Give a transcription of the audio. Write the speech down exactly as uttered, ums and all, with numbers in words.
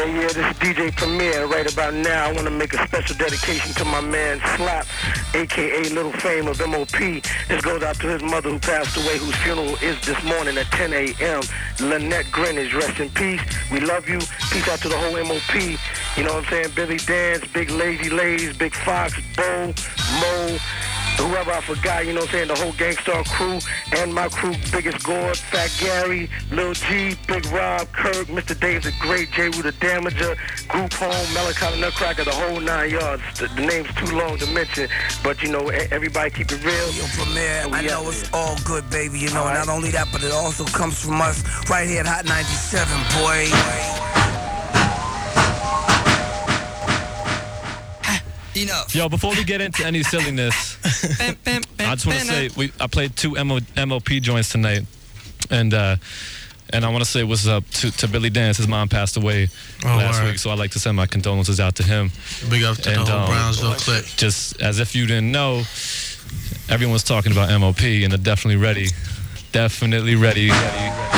Yeah, yeah, this is D J Premier. Right about now, I want to make a special dedication to my man Slap, a k a. Little Fame of M O P. This goes out to his mother who passed away, whose funeral is this morning at ten a m Lynette Greenwich, rest in peace. We love you. Peace out to the whole M O P. You know what I'm saying? Billy Dance, Big Lazy Lays, Big Fox, Bo, Mo, whoever I forgot, you know what I'm saying, the whole Gangstar crew, and my crew, Biggest Gord, Fat Gary, Lil G, Big Rob, Kirk, Mister Dave the Great, J. Roo the Damager, Group Home, Malachi the Nutcracker, the whole nine yards. The, the name's too long to mention, but, you know, everybody keep it real. Yo, Premier, I know it's all good, baby, you know, right. Not only that, but it also comes from us right here at Hot ninety-seven, boy. Enough. Yo, before we get into any silliness, I just want to say we I played two M O P joints tonight, and uh, and I want to say what's up to, to Billy Dance. His mom passed away oh, last right. week, so I'd like to send my condolences out to him. Big up to and, the whole um, Brownsville clique. Just as if you didn't know, everyone's talking about M O P, and they're definitely ready. Definitely ready. ready.